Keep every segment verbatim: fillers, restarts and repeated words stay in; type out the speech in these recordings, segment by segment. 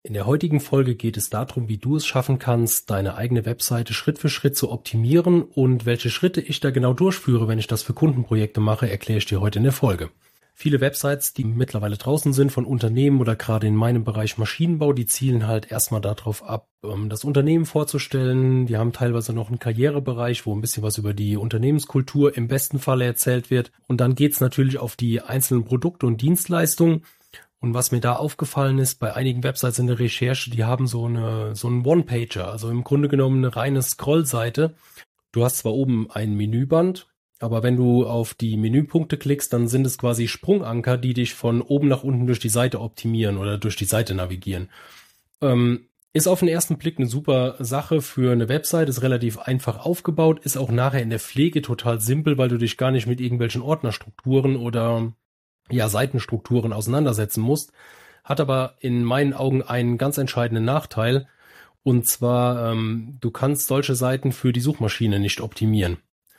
In der heutigen Folge geht es darum, wie du es schaffen kannst, deine eigene Webseite Schritt für Schritt zu optimieren, und welche Schritte ich da genau durchführe, wenn ich das für Kundenprojekte mache, erkläre ich dir heute in der Folge. Viele Websites, die mittlerweile draußen sind von Unternehmen oder gerade in meinem Bereich Maschinenbau, die zielen halt erstmal darauf ab, das Unternehmen vorzustellen. Die haben teilweise noch einen Karrierebereich, wo ein bisschen was über die Unternehmenskultur im besten Falle erzählt wird. Und dann geht's natürlich auf die einzelnen Produkte und Dienstleistungen. Und was mir da aufgefallen ist, bei einigen Websites in der Recherche, die haben so eine so einen One-Pager, also im Grunde genommen eine reine Scrollseite. Du hast zwar oben ein Menüband, aber wenn du auf die Menüpunkte klickst, dann sind es quasi Sprunganker, die dich von oben nach unten durch die Seite optimieren oder durch die Seite navigieren. Ähm, ist auf den ersten Blick eine super Sache für eine Website, ist relativ einfach aufgebaut, ist auch nachher in der Pflege total simpel, weil du dich gar nicht mit irgendwelchen Ordnerstrukturen oder ja, Seitenstrukturen auseinandersetzen musst, hat aber in meinen Augen einen ganz entscheidenden Nachteil, und zwar, ähm, du kannst solche Seiten für die Suchmaschine nicht optimieren.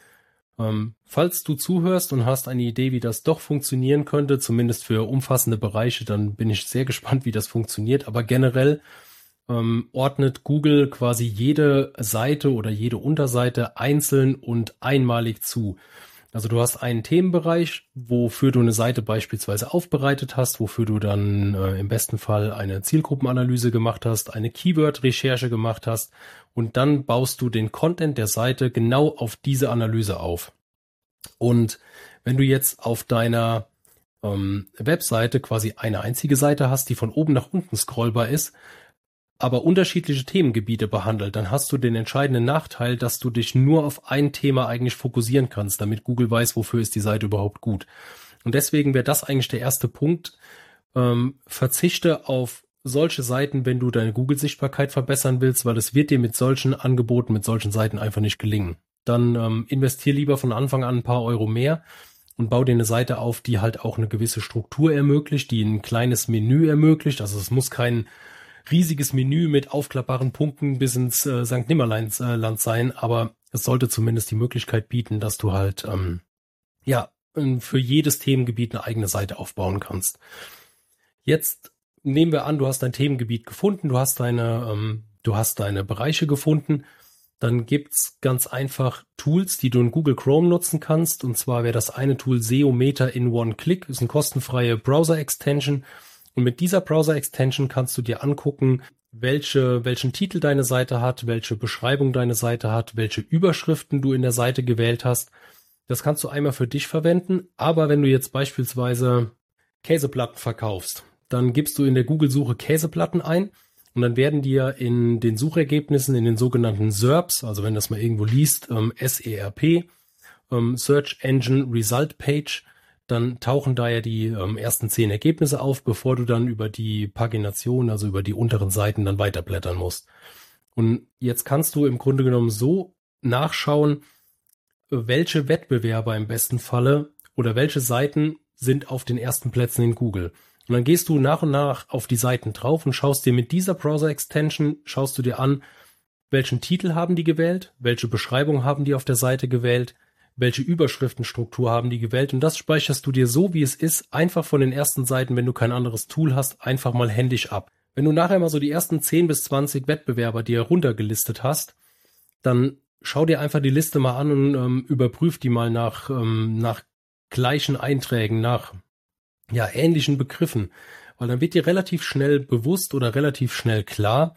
Ähm, falls du zuhörst und hast eine Idee, wie das doch funktionieren könnte, zumindest für umfassende Bereiche, dann bin ich sehr gespannt, wie das funktioniert, aber generell ähm, ordnet Google quasi jede Seite oder jede Unterseite einzeln und einmalig zu. Also du hast einen Themenbereich, wofür du eine Seite beispielsweise aufbereitet hast, wofür du dann äh, im besten Fall eine Zielgruppenanalyse gemacht hast, eine Keyword-Recherche gemacht hast, und dann baust du den Content der Seite genau auf diese Analyse auf. Und wenn du jetzt auf deiner ähm, Webseite quasi eine einzige Seite hast, die von oben nach unten scrollbar ist, aber unterschiedliche Themengebiete behandelt, dann hast du den entscheidenden Nachteil, dass du dich nur auf ein Thema eigentlich fokussieren kannst, damit Google weiß, wofür ist die Seite überhaupt gut. Und deswegen wäre das eigentlich der erste Punkt. Ähm, verzichte auf solche Seiten, wenn du deine Google-Sichtbarkeit verbessern willst, weil es wird dir mit solchen Angeboten, mit solchen Seiten einfach nicht gelingen. Dann ähm, investier lieber von Anfang an ein paar Euro mehr und bau dir eine Seite auf, die halt auch eine gewisse Struktur ermöglicht, die ein kleines Menü ermöglicht. Also es muss kein riesiges Menü mit aufklappbaren Punkten bis ins äh, Sankt Nimmerleinsland äh, sein, aber es sollte zumindest die Möglichkeit bieten, dass du halt ähm, ja für jedes Themengebiet eine eigene Seite aufbauen kannst. Jetzt nehmen wir an, du hast dein Themengebiet gefunden, du hast deine ähm, du hast deine Bereiche gefunden. Dann gibt's ganz einfach Tools, die du in Google Chrome nutzen kannst. Und zwar wäre das eine Tool S E O Meter in One Click, ist eine kostenfreie Browser-Extension. Und mit dieser Browser-Extension kannst du dir angucken, welche, welchen Titel deine Seite hat, welche Beschreibung deine Seite hat, welche Überschriften du in der Seite gewählt hast. Das kannst du einmal für dich verwenden. Aber wenn du jetzt beispielsweise Käseplatten verkaufst, dann gibst du in der Google-Suche Käseplatten ein und dann werden dir in den Suchergebnissen, in den sogenannten S E R Ps, also wenn das mal irgendwo liest, ähm, S E R P, ähm, Search Engine Result Page, dann tauchen da ja die ähm, ersten zehn Ergebnisse auf, bevor du dann über die Pagination, also über die unteren Seiten, dann weiterblättern musst. Und jetzt kannst du im Grunde genommen so nachschauen, welche Wettbewerber im besten Falle oder welche Seiten sind auf den ersten Plätzen in Google. Und dann gehst du nach und nach auf die Seiten drauf und schaust dir mit dieser Browser-Extension, schaust du dir an, welchen Titel haben die gewählt, welche Beschreibung haben die auf der Seite gewählt, welche Überschriftenstruktur haben die gewählt, und das speicherst du dir so, wie es ist, einfach von den ersten Seiten, wenn du kein anderes Tool hast, einfach mal händisch ab. Wenn du nachher mal so die ersten zehn bis zwanzig Wettbewerber dir runtergelistet hast, dann schau dir einfach die Liste mal an und ähm, überprüf die mal nach, ähm, nach gleichen Einträgen, nach ja, ähnlichen Begriffen, weil dann wird dir relativ schnell bewusst oder relativ schnell klar,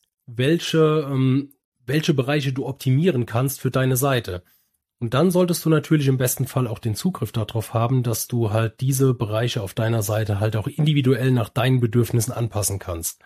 welche, ähm, welche Bereiche du optimieren kannst für deine Seite. Und dann solltest du natürlich im besten Fall auch den Zugriff darauf haben, dass du halt diese Bereiche auf deiner Seite halt auch individuell nach deinen Bedürfnissen anpassen kannst.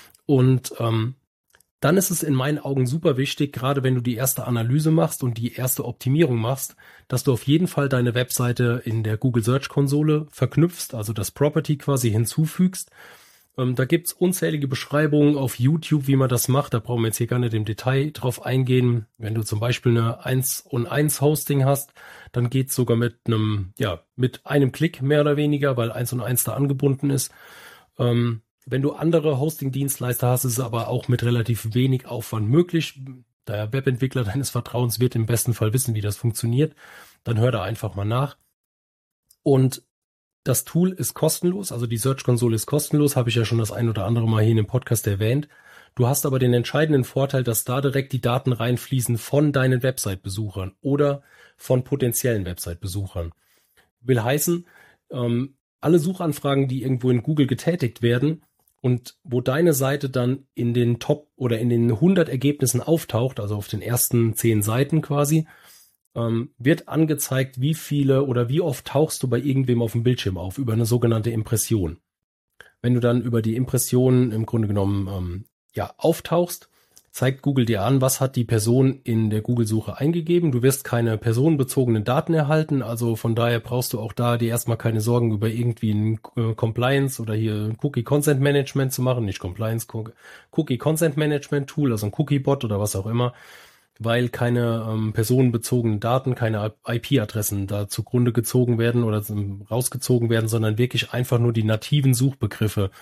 Und ähm, dann ist es in meinen Augen super wichtig, gerade wenn du die erste Analyse machst und die erste Optimierung machst, dass du auf jeden Fall deine Webseite in der Google Search Konsole verknüpfst, also das Property quasi hinzufügst. Ähm, da gibt's unzählige Beschreibungen auf YouTube, wie man das macht. Da brauchen wir jetzt hier gar nicht im Detail drauf eingehen. Wenn du zum Beispiel eine eins und eins Hosting hast, dann geht's sogar mit einem, ja, mit einem Klick mehr oder weniger, weil eins und eins da angebunden ist. Ähm, wenn du andere Hosting-Dienstleister hast, ist es aber auch mit relativ wenig Aufwand möglich. Der Webentwickler deines Vertrauens wird im besten Fall wissen, wie das funktioniert. Dann hör da einfach mal nach. Und Das Tool ist kostenlos, also die Search-Konsole ist kostenlos, habe ich ja schon das ein oder andere Mal hier in dem Podcast erwähnt. Du hast aber den entscheidenden Vorteil, dass da direkt die Daten reinfließen von deinen Website-Besuchern oder von potenziellen Website-Besuchern. Will heißen, ähm, alle Suchanfragen, die irgendwo in Google getätigt werden und wo deine Seite dann in den Top oder in den hundert Ergebnissen auftaucht, also auf den ersten zehn Seiten quasi, ähm, wird angezeigt, wie viele oder wie oft tauchst du bei irgendwem auf dem Bildschirm auf, über eine sogenannte Impression. Wenn du dann über die Impression im Grunde genommen ähm, ja auftauchst, zeigt Google dir an, was hat die Person in der Google-Suche eingegeben. Du wirst keine personenbezogenen Daten erhalten, also von daher brauchst du auch da dir erstmal keine Sorgen über irgendwie ein äh, Compliance oder hier ein Cookie-Consent-Management zu machen, nicht Compliance, Cookie-Consent-Management-Tool, also ein Cookie-Bot oder was auch immer, weil keine ähm, personenbezogenen Daten, keine I P-Adressen da zugrunde gezogen werden oder rausgezogen werden, sondern wirklich einfach nur die nativen Suchbegriffe.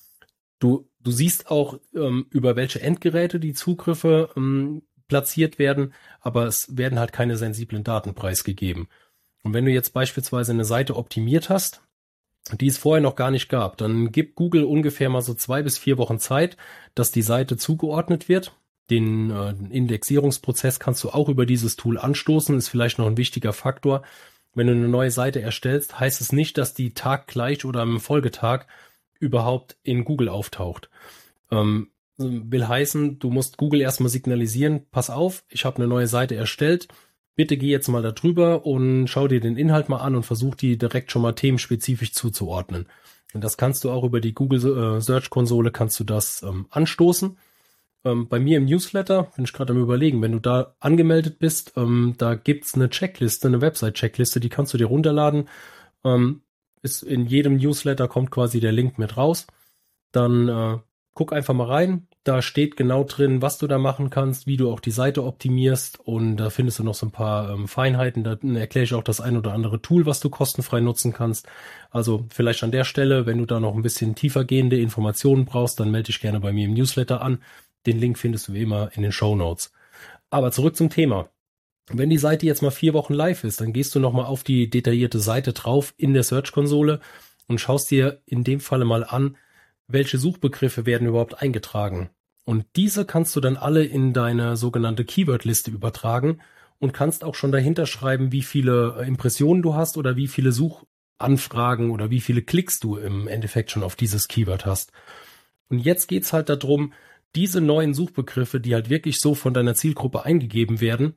Du, du siehst auch, ähm, über welche Endgeräte die Zugriffe ähm, platziert werden, aber es werden halt keine sensiblen Daten preisgegeben. Und wenn du jetzt beispielsweise eine Seite optimiert hast, die es vorher noch gar nicht gab, dann gibt Google ungefähr mal so zwei bis vier Wochen Zeit, dass die Seite zugeordnet wird. Den äh, Indexierungsprozess kannst du auch über dieses Tool anstoßen, ist vielleicht noch ein wichtiger Faktor. Wenn du eine neue Seite erstellst, heißt es nicht, dass die taggleich oder am Folgetag überhaupt in Google auftaucht. Ähm, will heißen, du musst Google erstmal signalisieren, pass auf, ich habe eine neue Seite erstellt, bitte geh jetzt mal da drüber und schau dir den Inhalt mal an und versuch die direkt schon mal themenspezifisch zuzuordnen. Und das kannst du auch über die Google äh, Search Konsole kannst du das ähm, anstoßen. Ähm, bei mir im Newsletter, bin ich gerade am Überlegen, wenn du da angemeldet bist, ähm, da gibt's eine Checkliste, eine Website-Checkliste, die kannst du dir runterladen. Ähm, ist in jedem Newsletter kommt quasi der Link mit raus. Dann äh, guck einfach mal rein. Da steht genau drin, was du da machen kannst, wie du auch die Seite optimierst und da findest du noch so ein paar ähm, Feinheiten. Da erkläre ich auch das ein oder andere Tool, was du kostenfrei nutzen kannst. Also vielleicht an der Stelle, wenn du da noch ein bisschen tiefergehende Informationen brauchst, dann melde dich gerne bei mir im Newsletter an. Den Link findest du wie immer in den Shownotes. Aber zurück zum Thema. Wenn die Seite jetzt mal vier Wochen live ist, dann gehst du nochmal auf die detaillierte Seite drauf in der Search-Konsole und schaust dir in dem Falle mal an, welche Suchbegriffe werden überhaupt eingetragen. Und diese kannst du dann alle in deine sogenannte Keyword-Liste übertragen und kannst auch schon dahinter schreiben, wie viele Impressionen du hast oder wie viele Suchanfragen oder wie viele Klicks du im Endeffekt schon auf dieses Keyword hast. Und jetzt geht's halt darum, diese neuen Suchbegriffe, die halt wirklich so von deiner Zielgruppe eingegeben werden,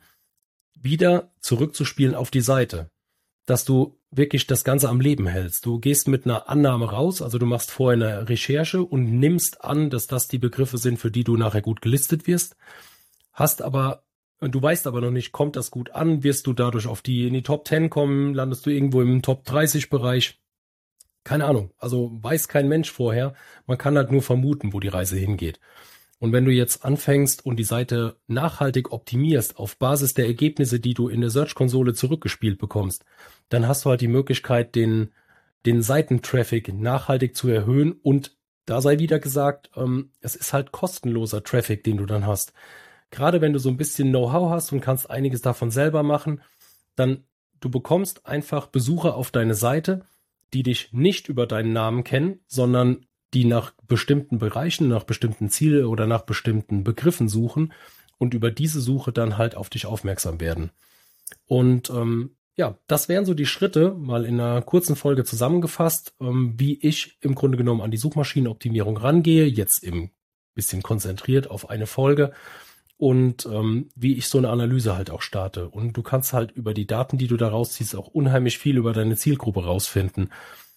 wieder zurückzuspielen auf die Seite, dass du wirklich das Ganze am Leben hältst. Du gehst mit einer Annahme raus, also du machst vorher eine Recherche und nimmst an, dass das die Begriffe sind, für die du nachher gut gelistet wirst, hast aber, du weißt aber noch nicht, kommt das gut an, wirst du dadurch auf die, in die Top zehn kommen, landest du irgendwo im Top dreißig Bereich, keine Ahnung, also weiß kein Mensch vorher, man kann halt nur vermuten, wo die Reise hingeht. Und wenn du jetzt anfängst und die Seite nachhaltig optimierst auf Basis der Ergebnisse, die du in der Search-Konsole zurückgespielt bekommst, dann hast du halt die Möglichkeit, den, den Seitentraffic nachhaltig zu erhöhen. Und da sei wieder gesagt, ähm, es ist halt kostenloser Traffic, den du dann hast. Gerade wenn du so ein bisschen Know-how hast und kannst einiges davon selber machen, dann du bekommst einfach Besucher auf deine Seite, die dich nicht über deinen Namen kennen, sondern die nach bestimmten Bereichen, nach bestimmten Zielen oder nach bestimmten Begriffen suchen und über diese Suche dann halt auf dich aufmerksam werden. Und ähm, ja, das wären so die Schritte, mal in einer kurzen Folge zusammengefasst, ähm, wie ich im Grunde genommen an die Suchmaschinenoptimierung rangehe, jetzt im bisschen konzentriert auf eine Folge und ähm, wie ich so eine Analyse halt auch starte. Und du kannst halt über die Daten, die du da rausziehst, auch unheimlich viel über deine Zielgruppe rausfinden.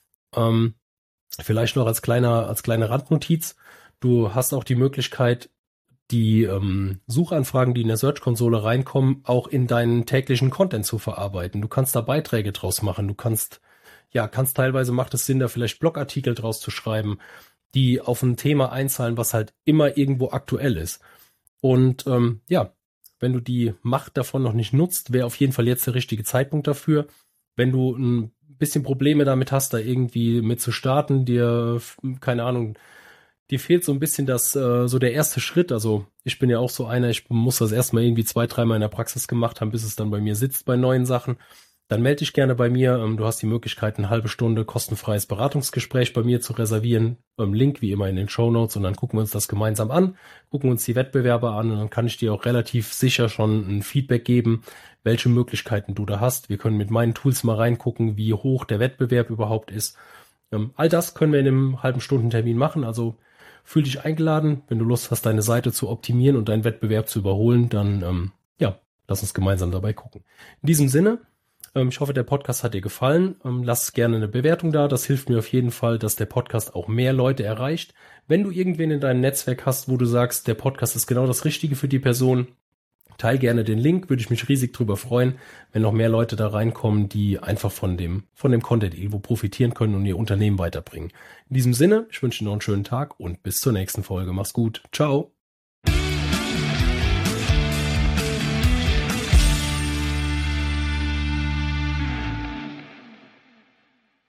Ähm, Vielleicht noch als kleiner, als kleine Randnotiz. Du hast auch die Möglichkeit, die ähm, Suchanfragen, die in der Search-Konsole reinkommen, auch in deinen täglichen Content zu verarbeiten. Du kannst da Beiträge draus machen. Du kannst, ja, kannst teilweise macht es Sinn, da vielleicht Blogartikel draus zu schreiben, die auf ein Thema einzahlen, was halt immer irgendwo aktuell ist. Und ähm, ja, wenn du die Macht davon noch nicht nutzt, wäre auf jeden Fall jetzt der richtige Zeitpunkt dafür. Wenn du ein bisschen Probleme damit hast, da irgendwie mit zu starten, dir, keine Ahnung, dir fehlt so ein bisschen das, äh, so der erste Schritt. Also ich bin ja auch so einer, ich muss das erstmal irgendwie zwei, dreimal in der Praxis gemacht haben, bis es dann bei mir sitzt bei neuen Sachen. dann melde dich gerne bei mir. Du hast die Möglichkeit, eine halbe Stunde kostenfreies Beratungsgespräch bei mir zu reservieren. Link wie immer in den Shownotes und dann gucken wir uns das gemeinsam an, gucken uns die Wettbewerber an und dann kann ich dir auch relativ sicher schon ein Feedback geben, welche Möglichkeiten du da hast. Wir können mit meinen Tools mal reingucken, wie hoch der Wettbewerb überhaupt ist. All das können wir in einem halben Stundentermin machen, also fühl dich eingeladen. Wenn du Lust hast, deine Seite zu optimieren und deinen Wettbewerb zu überholen, dann ähm, ja, lass uns gemeinsam dabei gucken. In diesem Sinne, ich hoffe, der Podcast hat dir gefallen. Lass gerne eine Bewertung da. Das hilft mir auf jeden Fall, dass der Podcast auch mehr Leute erreicht. Wenn du irgendwen in deinem Netzwerk hast, wo du sagst, der Podcast ist genau das Richtige für die Person, teil gerne den Link. Würde ich mich riesig drüber freuen, wenn noch mehr Leute da reinkommen, die einfach von dem, von dem Content irgendwo profitieren können und ihr Unternehmen weiterbringen. In diesem Sinne, ich wünsche dir noch einen schönen Tag und bis zur nächsten Folge. Mach's gut. Ciao.